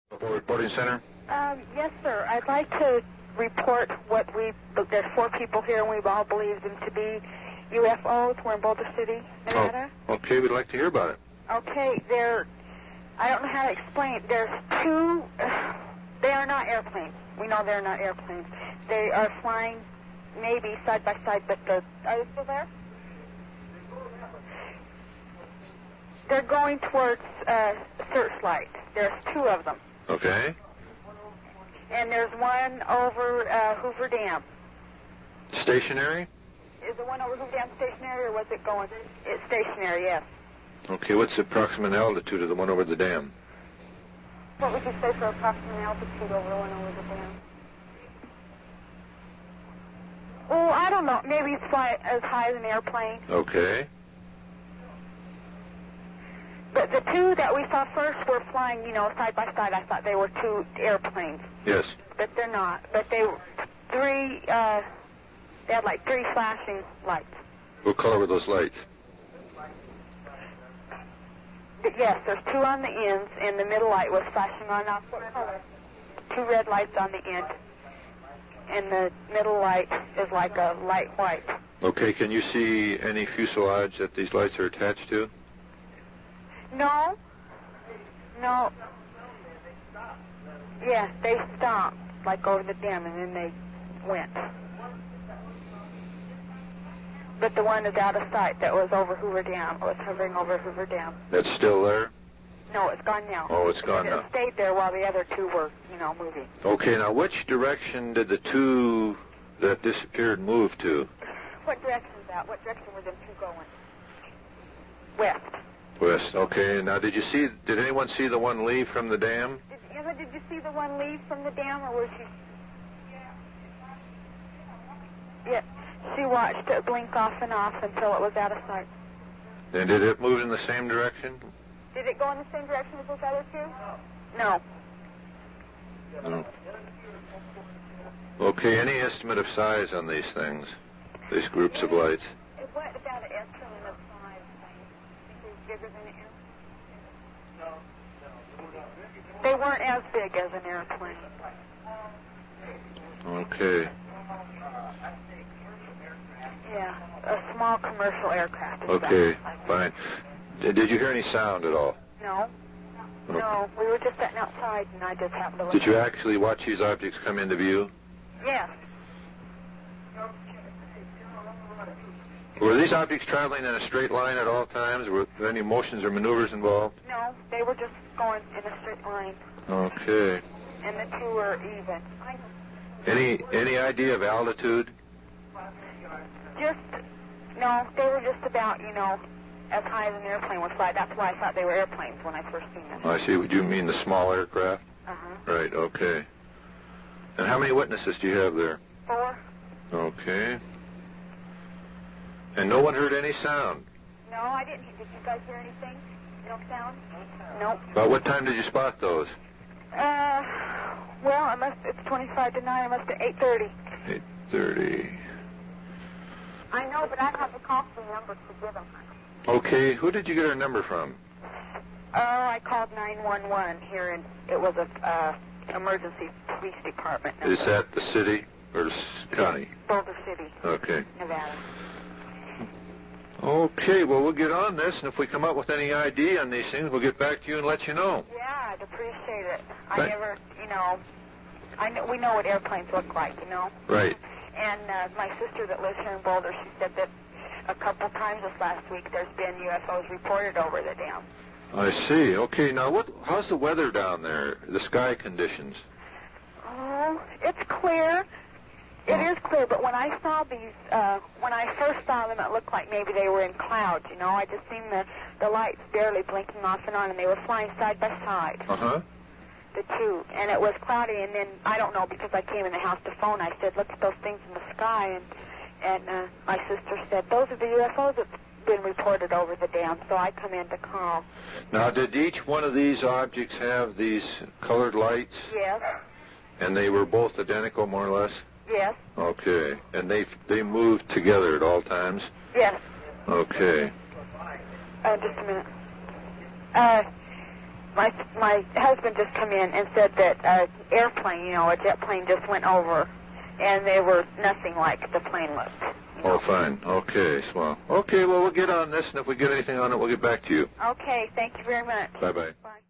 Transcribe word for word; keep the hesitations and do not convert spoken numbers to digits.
Reporting Center? Um, yes, sir. I'd like to report what we, there's four people here and we've all believed them to be U F Os. We're in Boulder City, Nevada. Oh, okay, we'd like to hear about it. Okay, they're, I don't know how to explain it. There's two, uh, they are not airplanes. We know they're not airplanes. They are flying maybe side by side, but the, are they still there? They're going towards uh, Searchlight. There's two of them. Okay. And there's one over uh, Hoover Dam. Stationary? Is the one over Hoover Dam stationary, or was it going? It's stationary, yes. Okay, what's the approximate altitude of the one over the dam? What would you say for approximate altitude over the one over the dam? Oh, I don't know. Maybe it's fly as high as an airplane. Okay. But the two that we saw first were flying, you know, side by side. I thought they were two airplanes. Yes. But they're not. But they were three, uh, they had like three flashing lights. What color were those lights? But yes, there's two on the ends, and the middle light was flashing on off. What color? Two red lights on the end. And the middle light is like a light white. Okay, can you see any fuselage that these lights are attached to? No. No. Yeah, they stopped, like over the dam, and then they went. But the one is out of sight that was over Hoover Dam, was hovering over Hoover Dam. That's still there? No, it's gone now. Oh, it's gone it now. It stayed there while the other two were, you know, moving. Okay, now which direction did the two that disappeared move to? What direction is that? What direction were them two going? West. West. Okay, now did you see, did anyone see the one leave from the dam? Did, Eva, did you see the one leave from the dam, or was she... Yeah, she watched it blink off and off until it was out of sight. And did it move in the same direction? Did it go in the same direction as those other two? No. No. Okay, any estimate of size on these things, these groups of lights? What about an estimate of size? Think it was bigger than an airplane? They weren't as big as an airplane. Okay. Yeah, a small commercial aircraft. Is Okay, that. fine. Did, did you hear any sound at all? No. Okay. No, we were just sitting outside, and I just happened to look. Did you actually watch these objects come into view? Yes. Were these objects traveling in a straight line at all times? Were there any motions or maneuvers involved? No, they were just going in a straight line. Okay. And the two were even. Any any idea of altitude? Just, no, they were just about, you know, as high as an airplane would fly. That's why I thought they were airplanes when I first seen them. I see. Would you mean the small aircraft? Uh-huh. Right, okay. And how many witnesses do you have there? Four? Okay. And no one heard any sound? No, I didn't. Did you guys hear anything? No sound? Nope. About what time did you spot those? Uh, well, it must, it's twenty-five to nine. It must be eight thirty. eight thirty. I know, but I don't have the call phone number to give them. Okay, who did you get our number from? Oh, I called nine one one here, and it was a uh, emergency police department number. Is that the city or the county? Boulder City, Okay. Nevada. Okay, well, we'll get on this, and if we come up with any I D on these things, we'll get back to you and let you know. Yeah, I'd appreciate it. I Right. never, you know, I know, we know what airplanes look like, you know. Right. And uh, my sister that lives here in Boulder, she said that a couple times this last week there's been U F Os reported over the dam. I see. Okay, now what? How's the weather down there, the sky conditions? Oh, it's clear. It is clear, but when I saw these, uh, when I first saw them, it looked like maybe they were in clouds, you know. I just seen the, the lights barely blinking off and on, and they were flying side by side, Uh-huh. the two. And it was cloudy, and then, I don't know, because I came in the house to phone, I said, look at those things in the sky, and, and uh, my sister said, those are the U F Os that's been reported over the dam, so I come in to call. Now, did each one of these objects have these colored lights? Yes. And they were both identical, more or less? Yes. Okay. And they they moved together at all times? Yes. Okay. Uh, just a minute. Uh, my my husband just come in and said that an airplane, you know, a jet plane just went over, and they were nothing like the plane looked. You know? Oh, fine. Okay, well, okay, well, we'll get on this, and if we get anything on it, we'll get back to you. Okay, thank you very much. Bye-bye. Bye.